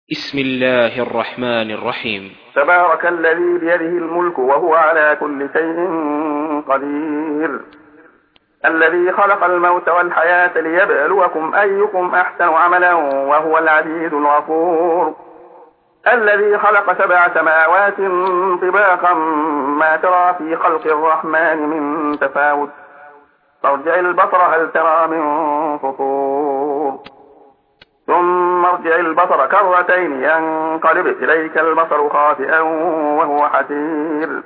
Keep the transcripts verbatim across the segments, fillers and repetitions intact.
بسم الله الرحمن الرحيم. تبارك الذي بيده الملك وهو على كل شيء قدير، الذي خلق الموت والحياة ليبلوكم أيكم أحسن عملا وهو العزيز الغفور، الذي خلق سبع سماوات طباقا ما ترى في خلق الرحمن من تفاوت، فارجع البصر هل ترى من فطور، ثم ارجع البصر كرتين ينقلب إليك البصر خاسئا وهو حسير،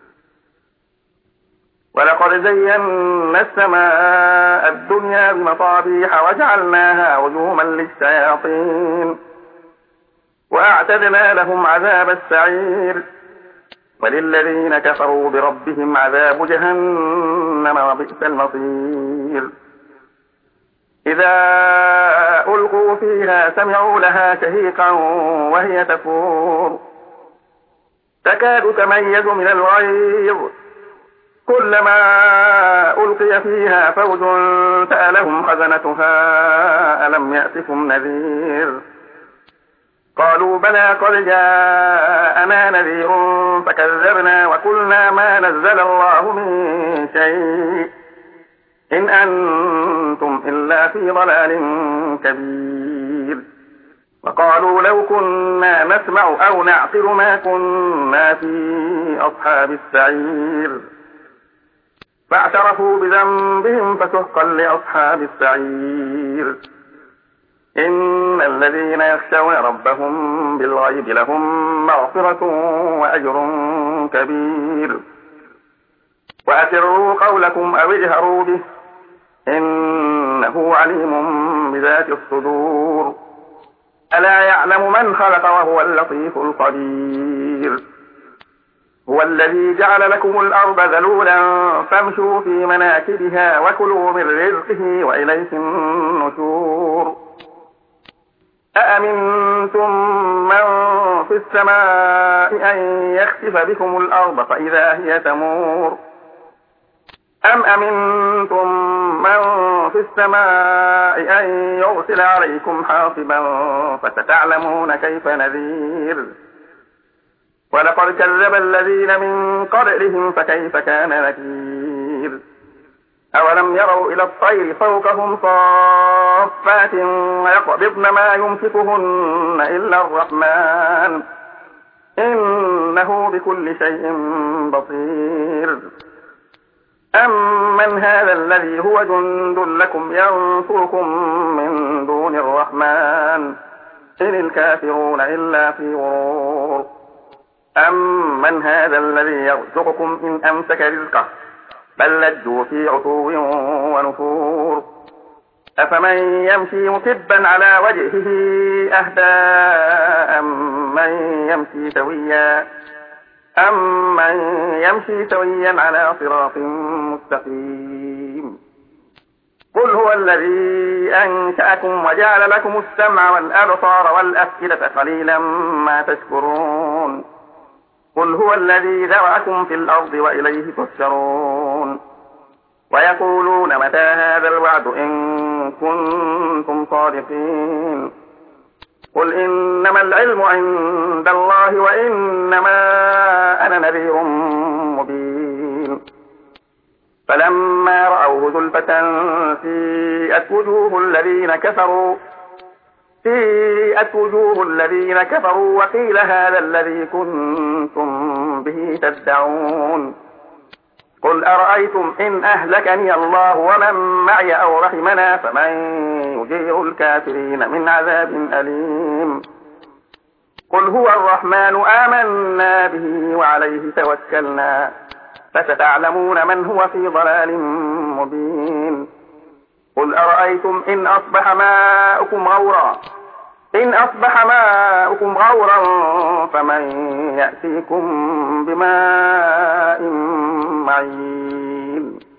ولقد زينا السماء الدنيا بمصابيح وجعلناها رجوما للشياطين وأعتدنا لهم عذاب السعير، وللذين كفروا بربهم عذاب جهنم وبئس المصير. إذا ألقوا فيها سمعوا لها شهيقا وهي تفور، تكاد تميز من الغيظ، كلما ألقي فيها فوج سألهم خزنتها ألم يأتكم نذير، قالوا بلى قد جاءنا نذير فكذبنا وقلنا ما نزل الله من شيء إن أنتم إلا في ضلال كبير، وقالوا لو كنا نسمع أو نعقل ما كنا في أصحاب السعير، فاعترفوا بذنبهم فسحقا لأصحاب السعير. إن الذين يخشون ربهم بالغيب لهم مغفرة وأجر كبير، وأسروا قولكم أو اجهروا به إنه عليم بذات الصدور، ألا يعلم من خلق وهو اللطيف الخبير. هو الذي جعل لكم الأرض ذلولا فامشوا في مناكبها وكلوا من رزقه وإليه النشور. أأمنتم من في السماء أن يخسف بكم الأرض فإذا هي تمور، أم أمنتم من في السماء أن يرسل عليكم حاصبا فستعلمون كيف نذير. ولقد كذب الذين من قبلهم فكيف كان نكير. أولم يروا إلى الطير فوقهم صافات ويقبضن ما يمسكهن إلا الرحمن إنه بكل شيء بصير. أمن هذا الذي هو جند لكم ينصركم من دون الرحمن إن الكافرون إلا في غرور. أمن هذا الذي يرزقكم إن أمسك رزقه بل لجوا في عتو ونفور. أفمن يمشي مكبا على وجهه أهدى أمن يمشي سويا أمن يمشي سويا على صراط مستقيم. قل هو الذي أنشأكم وجعل لكم السمع والأبصار والأفئدة قليلا ما تشكرون. قل هو الذي ذرأكم في الأرض وإليه تحشرون. ويقولون متى هذا الوعد إن كنتم صادقين. قل إنما العلم عند الله وإنما أنا نذير مبين. فلما رأوه زلفة سيئت وجوه الذين كفروا سيئت وجوه الذين كفروا وقيل هذا الذي كنتم به تدعون. قل أرأيتم إن أهلكني الله ومن معي أو رحمنا فمن يجير الكافرين من عذاب أليم. قل هو الرحمن آمنا به وعليه توكلنا فستعلمون من هو في ضلال مبين. قل أرأيتم إن أصبح ماؤكم غورا إن أصبح ماؤكم غورا فمن يأتيكم بماء معين.